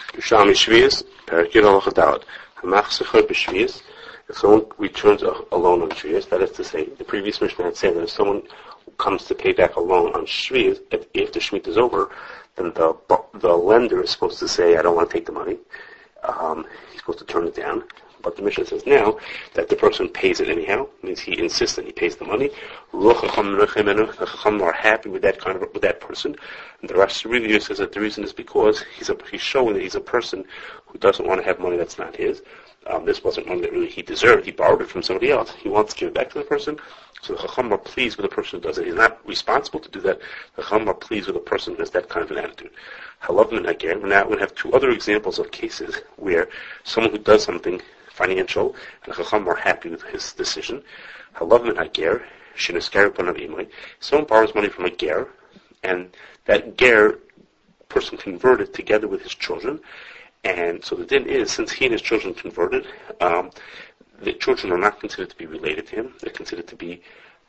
Shami Shvius, Parakir al-Chadalat. Hamachsechot b'Shvius. If someone returns a loan on Shvius, that is to say, the previous Mishnah had said that if someone comes to pay back a loan on Shvius, if the Shemitah is over, then the lender is supposed to say, I don't want to take the money. He's supposed to turn it down. But the Mishnah says now that the person pays it anyhow, means he insists that he pays the money. The Chacham are happy with that person. And the Rosh Hashanah says that the reason is because he's showing that he's a person who doesn't want to have money that's not his. This wasn't money that really he deserved. He borrowed it from somebody else. He wants to give it back to the person. So the Chacham are pleased with the person who does it. He's not responsible to do that. The Chacham are pleased with the person who has that kind of an attitude. Halav min hager. Now we have two other examples of cases where someone who does something financial, and the Chacham are happy with his decision. Halav min hager, shenesker panav imay. Someone borrows money from a ger, and that ger person converted together with his children. And so the din is, since he and his children converted, the children are not considered to be related to him. They're considered to be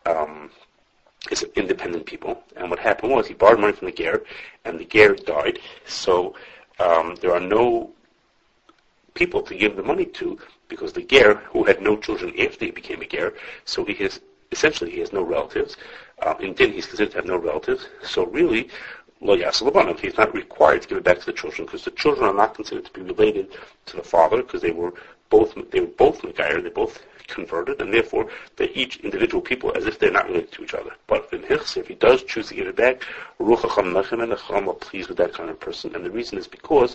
independent people. And what happened was he borrowed money from the ger, and the ger died. So there are no people to give the money to, because the ger, who had no children after he became a ger, so he has no relatives. In din, he's considered to have no relatives. So really, lo yasel labanim, he's not required to give it back to the children, because the children are not considered to be related to the father, because they were both megayer, they both converted, and therefore they're each individual people as if they're not related to each other. But if he does choose to give it back, Ruach HaChacham and the Chacham are pleased with that kind of person. And the reason is because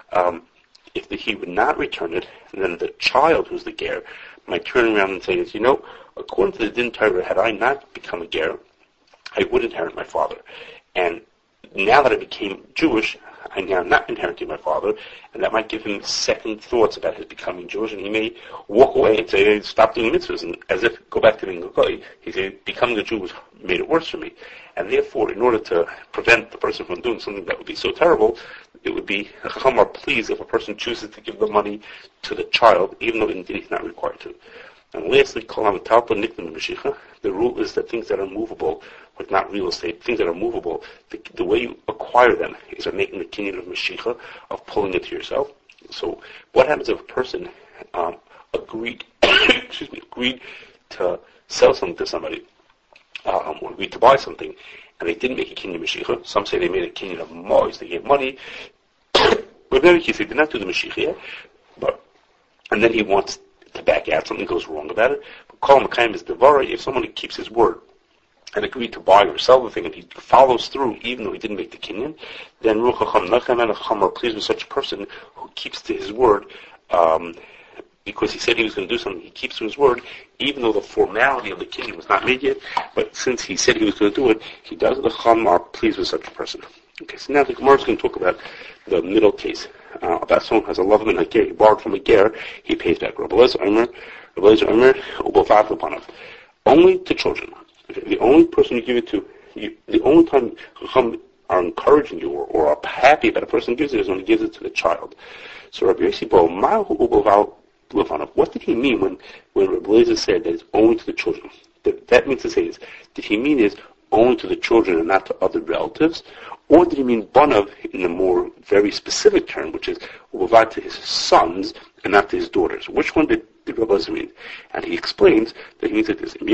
if he would not return it, then the child who's the ger might turn around and say, according to the Din Torah, had I not become a ger, I would inherit my father. And now that I became Jewish, I'm now not inheriting my father, and that might give him second thoughts about his becoming Jewish, and he may walk away and say, stop doing mitzvahs, and as if go back to being a goy. He said, becoming a Jew made it worse for me. And therefore, in order to prevent the person from doing something that would be so terrible, it would be, the Chacham are pleased if a person chooses to give the money to the child, even though indeed he's not required to. And lastly, the rule is that things that are movable, like not real estate, things that are movable, the way you acquire them is by making the kinyan of Mashiach, of pulling it to yourself. So what happens if a person agreed to sell something to somebody, or agreed to buy something, and they didn't make a kinyan of Mashiach? Some say they made a kinyan of mois, they gave money, but in any case, they did not do the Mashiach yet, and then he wants to back out, something goes wrong about it. But Kol Makayim is Devara, if someone keeps his word and agreed to buy or sell the thing, and he follows through even though he didn't make the kinyan, then Ruach HaChacham and Chacham are pleased with such a person who keeps to his word, because he said he was going to do something, he keeps to his word, even though the formality of the kinyan was not made yet, but since he said he was going to do it, he does. The Chacham are pleased with such a person. Okay, so now the Gemara is going to talk about the middle case, about someone who has a love and a ger, he borrowed from a ger, he pays back. Rabbi Eliezer Omer, ubavav l'panav. Only to children. Okay, the only person you give it to, the only time Chacham are encouraging you or are happy that a person gives it is when he gives it to the child. So Rabbi Yossi Bo, ma'hu ubavav l'panav. What did he mean when Rabbi Eliezer said that it's only to the children? That means to say is, did he mean is only to the children and not to other relatives? Or did he mean banav in the more very specific term, which is ubavad to his sons and not to his daughters? Which one did Rabbi Eliezer mean? And he explains that he means that this: if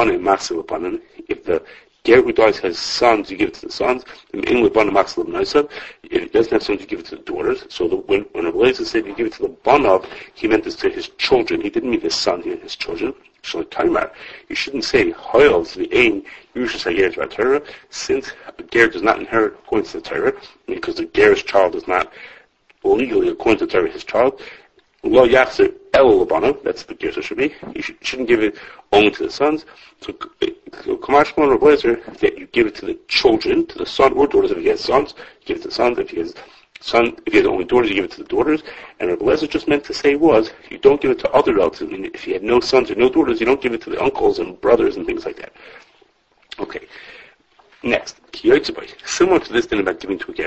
the ger who dies has sons, you give it to the sons. If he doesn't have sons, you give it to the daughters. So when Rabbi Eliezer said you give it to the banav, he meant this to his children. He didn't mean his son, he meant his children. You shouldn't say Hoyel the aim Torah, since a ger does not inherit according to the Torah, because the ger's child is not legally according to the Torah his child. Lo yachzer el labanav, that's the ger should be. You shouldn't give it only to the sons. So Kamash Rabbi Eliezer that you give it to the children, to the son or daughters. If he has sons, you give it to the sons. If he has only daughters, you give it to the daughters. And Rabbi Eliezer just meant to say was, you don't give it to other relatives. I mean, if he had no sons or no daughters, you don't give it to the uncles and brothers and things like that. Okay. Next, similar to this thing about giving to a ger,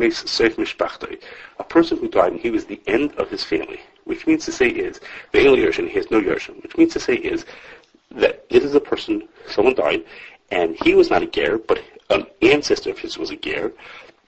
a person who died and he was the end of his family, which means to say is, he has no yershim, which means to say is, that this is a person, someone died, and he was not a ger, but an ancestor of his was a ger,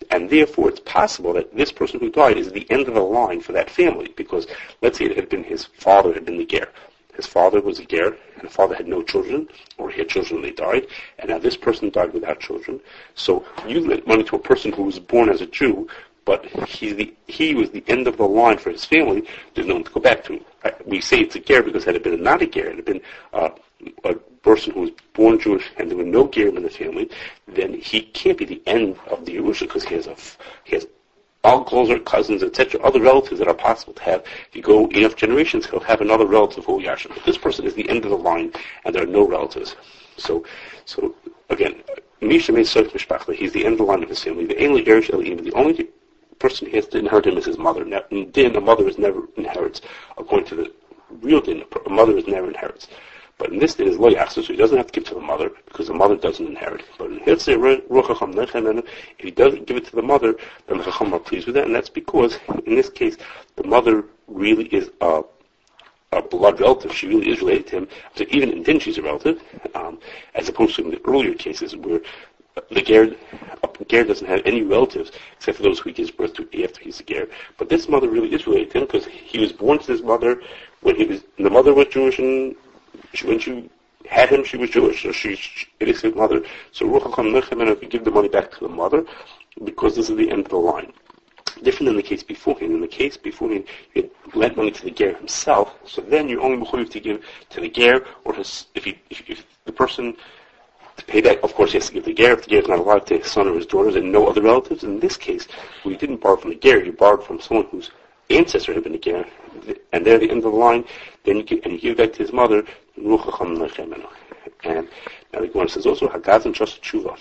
And therefore, it's possible that this person who died is the end of the line for that family, because let's say it had been his father had been the ger. His father was a ger, and the father had no children, or he had children and they died, and now this person died without children. So you lent money to a person who was born as a Jew, but he was the end of the line for his family. There's no one to go back to. We say it's a ger because had it been not a ger, it had been a person who was born Jewish and there were no gerim in the family, then he can't be the end of the Yerusha because he has uncles or cousins, etc., other relatives that are possible to have. If you go enough generations, he'll have another relative who will yashim. But this person is the end of the line, and there are no relatives. So again, Misha made Sof Mishpachta, he's the end of the line of his family. The only person he has to inherit him is his mother. Now, in Din, a mother is never inherits. According to the real Din, a mother is never inherits. But in this Din is lo yachzor, so he doesn't have to give to the mother, because the mother doesn't inherit. But in Hitzei Ruach HaChacham Nechemenu, if he doesn't give it to the mother, then the Chacham are pleased with that, and that's because, in this case, the mother really is a blood relative. She really is related to him. So even in Din, she's a relative, as opposed to in the earlier cases where the ger doesn't have any relatives except for those who he gives birth to after he's a ger. But this mother really is related to him because he was born to this mother when the mother was Jewish, and when she had him, she was Jewish, so it is his mother. So Ruach HaChacham Nechemenu, if you give the money back to the mother, because this is the end of the line. Different than the case beforehand. In the case beforehand, you lent money to the ger himself, so then you're only mechuyev to give to the ger, or if the person to pay back, of course, he has to give the ger. If the ger is not allowed to his son or his daughters and no other relatives, in this case, where you didn't borrow from the ger, you borrowed from someone whose ancestor had been a ger, and they're the end of the line, then you give back to his mother, Ruach HaChacham Nechemenu. And now the Gemara says also, Hagazlan trusted tshuva.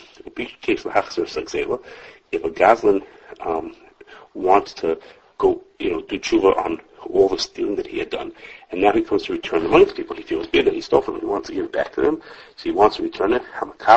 If a gazlan wants to go, do tshuva on all the stealing that he had done, and now he comes to return the money to people. He feels bad that he stole from them. He wants to give it back to them, so he wants to return it.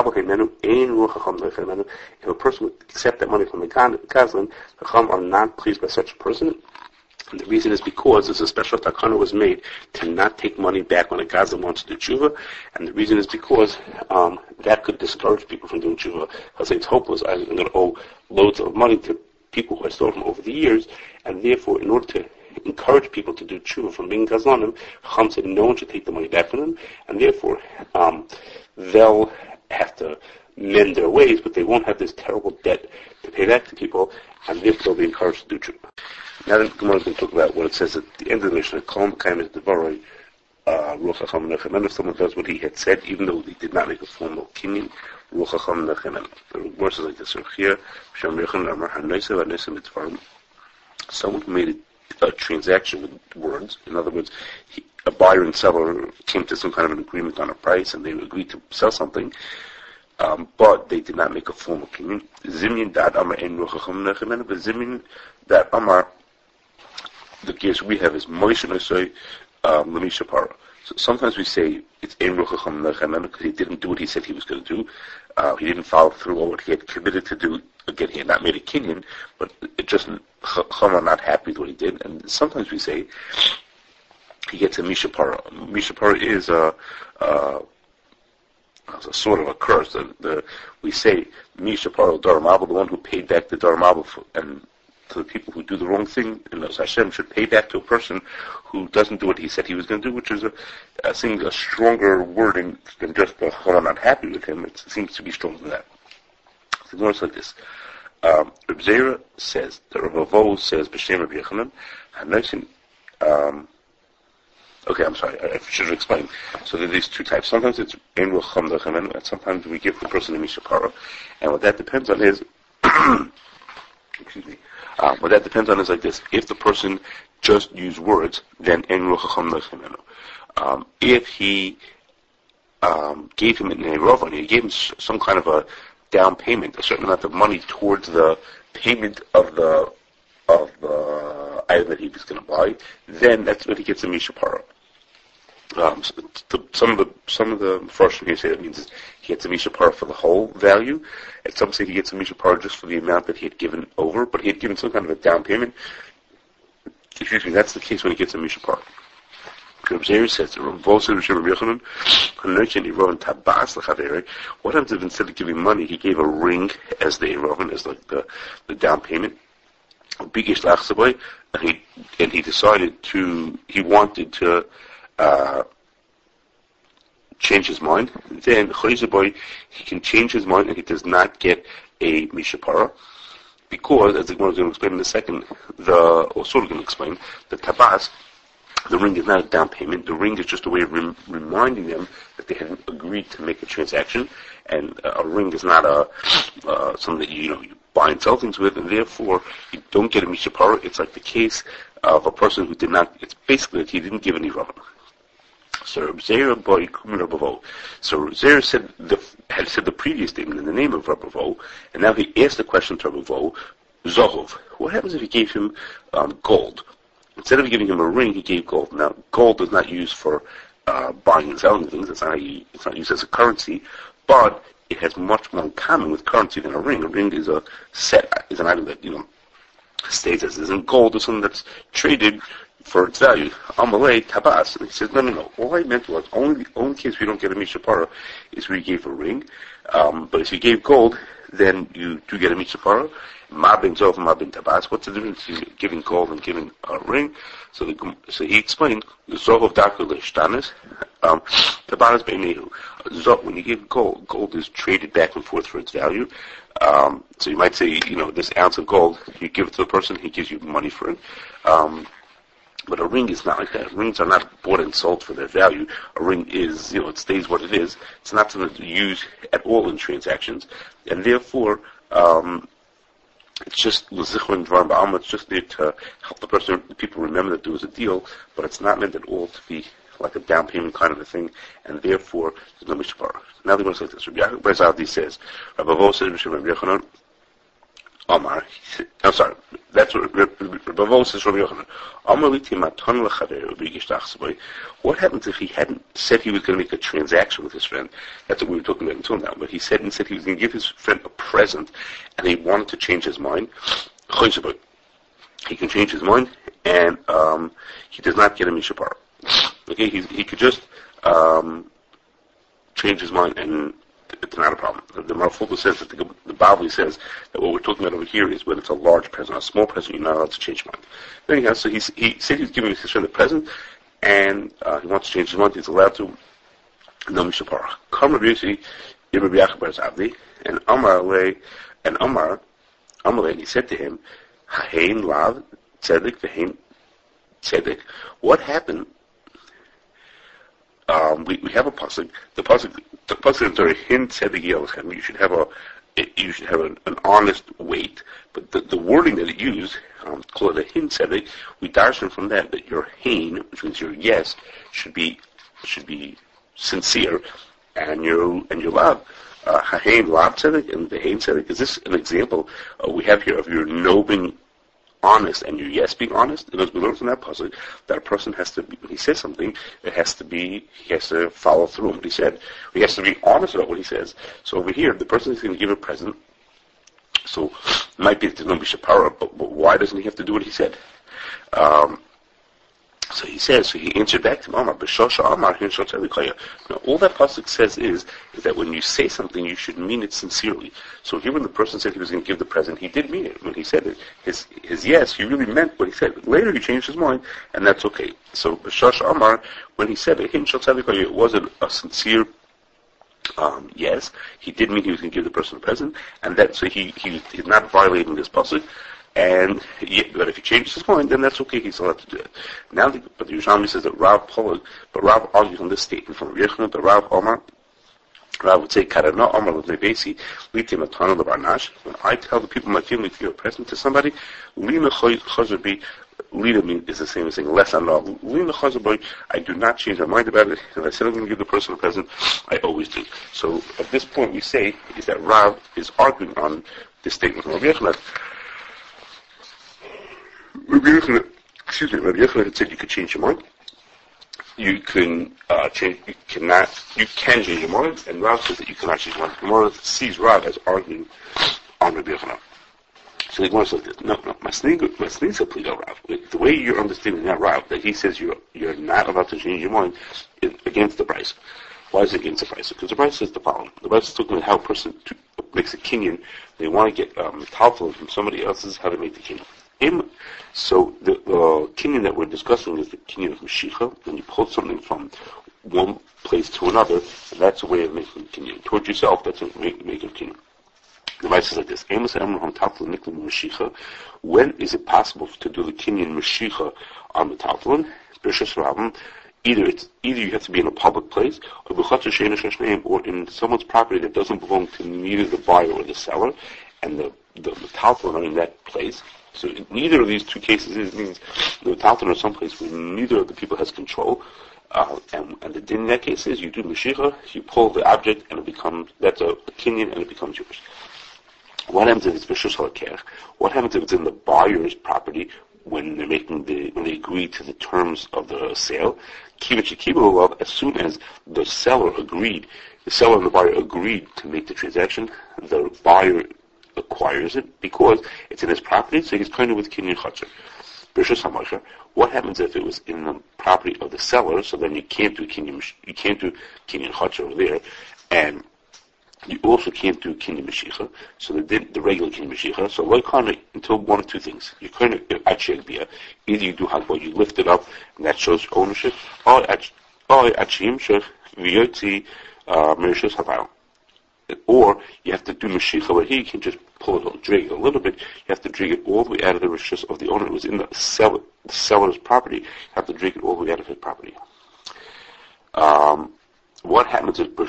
If a person would accept that money from the gazlan, the Chacham are not pleased by such a person. And the reason is because there's a special takana was made to not take money back when a gazlan wants to do tshuva, and the reason is because that could discourage people from doing tshuva. I'll say it's hopeless. I'm going to owe loads of money to people who I stole from over the years, and therefore, in order to encourage people to do tshuva from being gazlanim, Chacham said no one should take the money back from them, and therefore they'll have to mend their ways, but they won't have this terrible debt to pay back to people, and therefore they'll be encouraged to do tshuva. Now the Gemara is going to talk about what it says at the end of the Mishnah, Kol Mekayim Es Devaroi, Ruach HaChacham Nechemenu. If someone does what he had said, even though he did not make a formal kinyan, Ruach HaChacham Nechemenu. The verse is like this: someone who made a transaction with words, in other words, a buyer and seller came to some kind of an agreement on a price, and they agreed to sell something, but they did not make a formal kinyan. Zimyin dat Amar Ein Ruach HaChacham Nechemenu, but Zimyin dat Amar, the case we have is Moshe Nosoi Lamisha Para. So sometimes we say it's Ein Ruach HaChacham Nechemenu because he didn't do what he said he was going to do. He didn't follow through on what he had committed to do. Again, he had not made a kinyan, but it just Chacham are not happy with what he did. And sometimes we say he gets a Misha Para. Misha Para is a sort of a curse. We say Misha Para Daramabel, the one who paid back the Daramabel, and to the people who do the wrong thing, and Hashem should pay back to a person who doesn't do what he said he was going to do, which is a stronger wording than just the Chacham not happy with him. It seems to be stronger than that. So it's like this. Reb Zera says, the Rav Avo says, B'Shem Reb Yechanan, okay, I'm sorry, I should explain. So there are these two types. Sometimes it's Ein Ruach HaChacham Nechemenu, and sometimes we give the person a Misha Para. And what that depends on is, excuse me, what that depends on is like this. If the person just used words, then Ein Ruach HaChacham Nechemenu. If he gave him an Erovan, he gave him some kind of a down payment, a certain amount of money towards the payment of the item that he was going to buy, then that's when he gets a Misha Para. Some of the Mepharshim here say that means he gets a Misha Para for the whole value, and some say he gets a Misha Para just for the amount that he had given over, but he had given some kind of a down payment. Excuse me, that's the case when he gets a Misha Para. Reb Zeir says, what happens if instead of giving money, he gave a ring as the Erovin, as like the down payment? And he decided he wanted to change his mind. Then he can change his mind and he does not get a mishapara, because, as the Gemara is going to explain in a second, or sort of going to explain, the tabas, the ring is not a down payment. The ring is just a way of reminding them that they had agreed to make a transaction, and a ring is not something that you buy and sell things with, and therefore you don't get a mishapara. It's like the case of a person who did not. It's basically that he didn't give any rabbin. So Reb Zeir boy Kumin Rabavo. So Reb Zeir had said the previous statement in the name of Rabavo, and now he asked the question to Rabavo, Zohov. What happens if he gave him gold? Instead of giving him a ring, he gave gold. Now, gold is not used for buying and selling things. It's not used as a currency, but it has much more in common with currency than a ring. A ring is an item that stays as is, and gold is something that's traded for its value. Amalei tabas. And he says, no. All I meant was the only case we don't get a mishapara is where you gave a ring. But if you gave gold, then you do get a mishapara. Ma ben zov, ma ben tabas. What's the difference between giving gold and giving a ring? So he explained, zov of darker leshtanis, tabanas beinehu. When you give gold is traded back and forth for its value. So you might say, this ounce of gold, you give it to the person, he gives you money for it. But a ring is not like that. Rings are not bought and sold for their value. A ring is, it stays what it is. It's not something to use at all in transactions. And therefore, it's just l'zichron dvarim ba'alma. It's just there to help the people remember that there was a deal, but it's not meant at all to be like a down payment kind of a thing, and therefore there's no mishpara. Now they're going to say this. Rabbi Yaakov Bar Zavdi says, Rabbi Vo says, Rabbi Yochanan, Omar, I'm sorry, that's what Rabbi Vo says, Rabbi Yochanan, Omar liti matan l'chaver v'yigish ta'achsabay. What happens if he hadn't said he was going to make a transaction with his friend? That's what we were talking about until now. But he said he was going to give his friend a present, and he wanted to change his mind. He can change his mind, and he does not get a mishapar. Okay, he could just change his mind, and it's not a problem. The Marfuta says that the Bavli says that what we're talking about over here is when it's a large present. A small present, you're not allowed to change your mind. Anyhow, so he said he's giving his friend a present, and he wants to change his mind. He's allowed to. No mishapara. Come Rabbi Yossi, Rabbi Yaakov Bar Zavdi, and Amar, and he said to him, Hahein lav tzedek v'hein tzedek. What happened? We have a pasuk. The pasuk in Torah, hin tzedek yelchem. You should have an honest weight. But the wording that it used, call it a hin tzedek. We darshan from that your hein, which means your yes, should be sincere, and your lav, hahein lav tzedek and the hein tzedek. Is this an example we have here of your no being honest and your yes being honest? Because we learn from that pasuk that a person has to be, when he says something, he has to follow through on what he said. He has to be honest about what he says. So over here, the person is going to give a present. So it might be that there's no bishapara, but why doesn't he have to do what he said? So he answered back to him, Amar, B'shosha Amar, Now, all that pasuk says is that when you say something, you should mean it sincerely. So here when the person said he was going to give the present, he did mean it. When he said it, his yes, he really meant what he said. Later he changed his mind, and that's okay. So B'shosha Amar, when he said it, it wasn't a sincere yes. He did mean he was going to give the person a present, and that so he's not violating this pasuk. But if he changes his mind, then that's okay. He's allowed to do it. Now, but the Yerushalmi says that Rav argues on this statement from Rabbi Yochanan, but Rav would say, "Karana Omar l'nebesi litim atana lebarnash." When I tell the people in my family to give a present to somebody, lina chazar lina is the same as saying less anah. Lina chazar I do not change my mind about it. If I said I'm going to give the person a present, I always do. So at this point, we say is that Rav is arguing on this statement from Rabbi Yochanan. Rabbi Yochanan had said you could change your mind. You can change your mind, and Rav says that you cannot change your mind. Gemara sees Rav as arguing on Rabbi Yochanan. So the Gemara says this. No, Masnisa plead Rav. The way you're understanding that Rav, that he says you're not allowed to change your mind, is against the price. Why is it against the price? Because the price says the following. The price is talking about how a person makes a kinyan. They want to get talfel from somebody else's, how to make the kinyan. So the kinyan that we're discussing is the kinyan of Mashiach. When you pull something from one place to another, and that's a way of making a kinyan. Towards yourself, that's a making a kinyan. The Rav says like this: when is it possible to do the kinyan Mashiach on the talfel? Either you have to be in a public place, or in someone's property that doesn't belong to neither the buyer or the seller, and the talfel are in that place. So in neither of these two cases means the talfel are someplace where neither of the people has control. And the din in that case is you do Mashiach, you pull the object, and that's a kinyan, and it becomes yours. What happens if it's b'shus halakech? What happens if it's in the buyer's property when they agree to the terms of the sale? As soon as the seller and the buyer agreed to make the transaction, the buyer acquires it because it's in his property, so he's kind of with kinyan chatzar. B'shus hamasher. What happens if it was in the property of the seller? So then you can't do kinyan chatzar over there, and you also can't do kinyan Mashiach, so the regular kinyan Mashiach. So like kind of until one of two things. You kind of either you do hagbah, you lift it up, and that shows ownership, or you have to do Mashiach, where here you can just pull it, drag it a little bit. You have to drag it all the way out of the rishus of the owner. It was in the seller's property. You have to drag it all the way out of his property. What happens if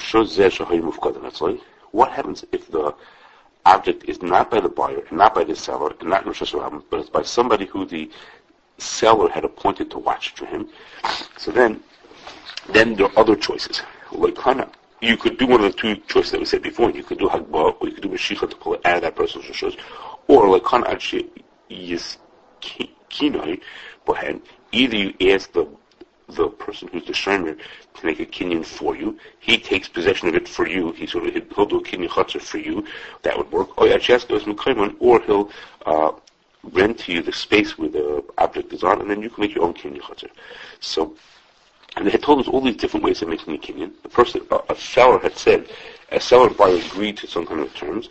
what happens if the object is not by the buyer and not by the seller and not Rosh Hashanah, but it's by somebody who the seller had appointed to watch for him? So then there are other choices. Like you could do one of the two choices that we said before. You could do hagbah, or you could do mashiach to pull it out of that person's rishus, or like actually is kinoi, but either you ask the person who's the shomer to make a kinyan for you. He takes possession of it for you. He'll do a kinyan chatzar for you. That would work. Or he'll rent to you the space where the object is on, and then you can make your own kinyan chatzar. So, and they had told us all these different ways of making a kinyan. The person, a seller had said, a seller and buyer agreed to some kind of terms,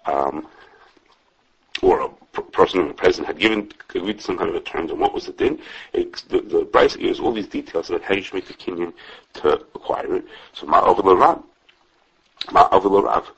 or a person or a president had agreed to some kind of a terms, and what was the din? The Bryce gives all these details about how you should make the kinyan to acquire it. So ma'avil Rav,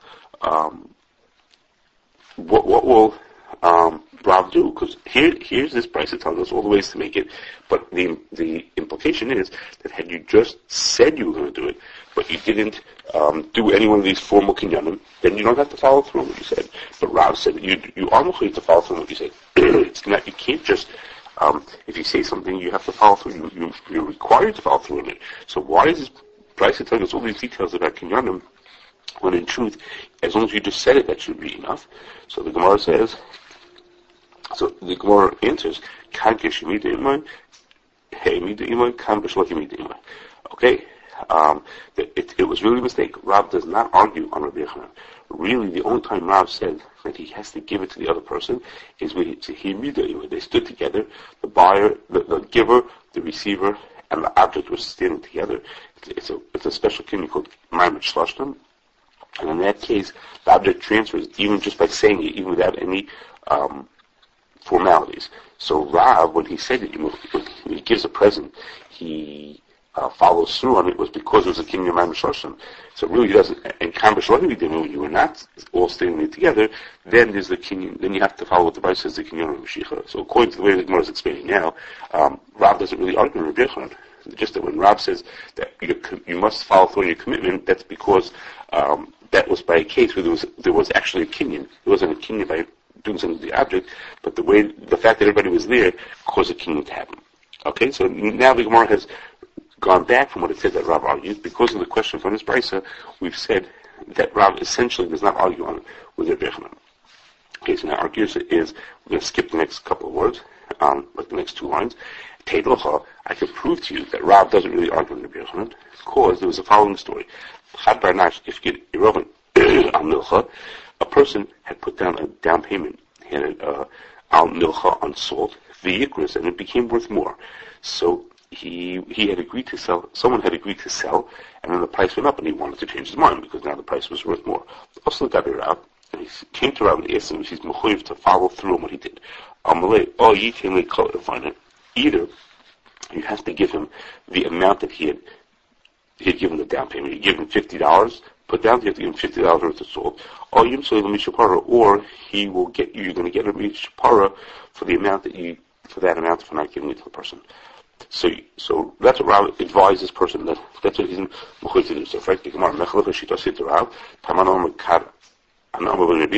what will Rav do? Because here's this Bryce telling us all the ways to make it, but the implication is that had you just said you were going to do it, but you didn't do any one of these formal kinyanim, then you don't have to follow through on what you said. But Rav said that you are mechuyev to follow through on what you said. It's not, you can't just, if you say something, you have to follow through. You're required to follow through on it. So why is this Bryce telling us all these details about kinyanim, when in truth, as long as you just said it, that should be enough? So the Gemara says, answers, okay, it was really a mistake. Rav does not argue on Rabbi Yochanan. Really, the only time Rav said that he has to give it to the other person is when they stood together, the buyer, the giver, the receiver, and the object were standing together. It's a special kinyan called Ma'amad Shlashtam, and in that case, the object transfers even just by saying it, even without any formalities. So Rav, when he said it, when he gives a present, he follows through on it, was because it was a kinyan Ma'amad Shlashtam. So really he doesn't, and when you were not all standing together, then there's the kinyan, then you have to follow what the Bible says, the kinyan of Mashiach. So according to the way the Gemara is explaining now, Rav doesn't really argue with Rabbi Yochanan. Just that when Rav says that you must follow through on your commitment, that's because that was by a case where there was actually a kinyan. It wasn't a kinyan by doing something to the object, but the fact that everybody was there caused a kinyan to happen. Okay, so now the Gemara has gone back from what it said that Rav argued. Because of the question from this Brisa, we've said that Rav essentially does not argue on it with Rabbi Yochanan. Okay, so now our gears is, we're going to skip the next couple of words, like the next two lines. Teidocha, I can prove to you that Rav doesn't really argue with Rabbi Yochanan, because there was a following story. A person had put down a down payment. had it al milcha on salt, v'yikris, and it became worth more. So he had agreed to sell. Someone had agreed to sell, and then the price went up, and he wanted to change his mind because now the price was worth more. Also, got it out. And he came to Rav and asked him if he's mechuyev to follow through on what he did. Either you have to give him the amount that he had given the down payment. You give him $50, put down, you have to give him $50 worth of salt. Or he will get you. You're going to get a mishapara for the amount for not giving it to the person. So that's what Rav advised this person that's what he's mechuyev to do. So, frankly, Gemara mechalach shita sit Rav tamanam kar. Rav,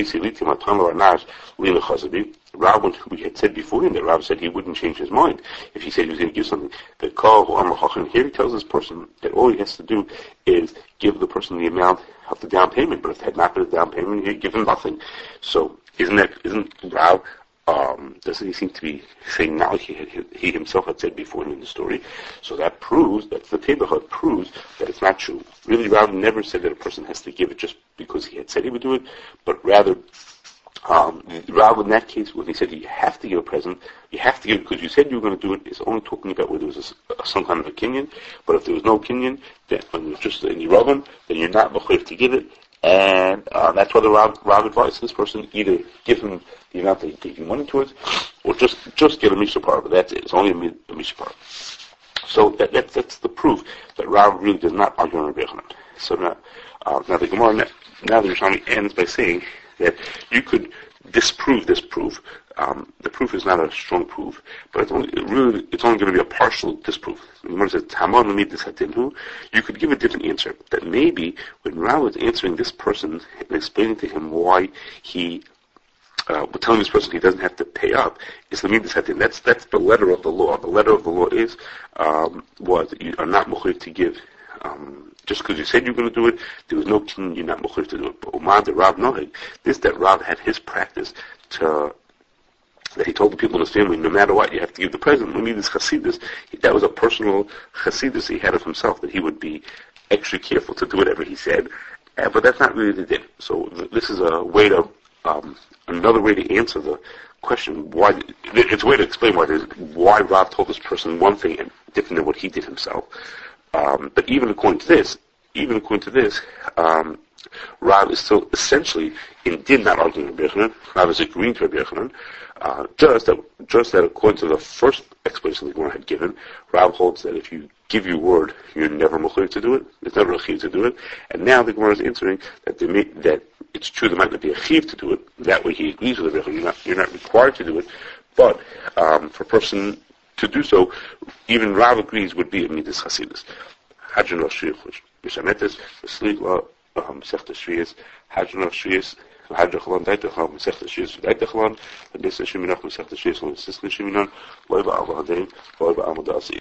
when we had said before him that Rav said he wouldn't change his mind if he said he was going to give something. Here he tells this person that all he has to do is give the person the amount of the down payment. But if it had not been a down payment, he'd give him nothing. So isn't Rav? Doesn't he seem to be saying now he himself had said before in the story? So that proves that the Tebachot proves that it's not true. Really, Rav never said that a person has to give it just because he had said he would do it, but rather Rav in that case, when he said you have to give a present, you have to give it because you said you were going to do it, is only talking about where there was some kind of a kinyan. But if there was no kinyan, then when it was just in Yeravan, then you're not mechuyev to give it. And that's why the Rav advised this person either give him the amount that he gave you money towards, or just get a mishapar. But that's it. It's only a mishapar. So that's the proof that Rav really does not argue on Rabbi Yochanan. So now the Gemara, now the Yerushalmi ends by saying that you could disprove this proof. The proof is not a strong proof, but it's only going to be a partial disproof. The Gemara says, you could give a different answer. That maybe when Rav was answering this person and explaining to him why he telling this person he doesn't have to pay up, is the midas hatin. That's the letter of the law. The letter of the law is was that you are not mechuyev to give. Just because you said you were going to do it, there was no king, you're not mechuyev to do it. But Umar the Rav Noheg, that Rav had his practice that he told the people in his family, no matter what, you have to give the present. We need this chassidus. That was a personal chassidus he had of himself, that he would be extra careful to do whatever he said. But that's not really the din. So this is a way to another way to answer the question why. It's a way to explain why Rav told this person one thing and different than what he did himself. But even according to this, Rav is still essentially in din not arguing with Rabbi Yochanan. Rav is agreeing to Rabbi Yochanan. Just that according to the first explanation the Gemara had given, Rav holds that if you give your word, you're never mechuyev to do it. There's never a chiv to do it. And now the Gemara is answering that it's true there might not be a chiv to do it. That way he agrees with Rabbi Yochanan. You're not required to do it. But for a person to do so, even Rav agrees would be a midas chasidus. Hadron of Shriach, Mishametes, Sligla, Sechta Shrias, Hadron of Shrias, Hadron Daitachalon, Sechta Shrias, Daitachalon, the Nisa Shiminach, Sechta Shrias, Sisna Shiminan, Loiba Al Hadim, Loiba Amadasi.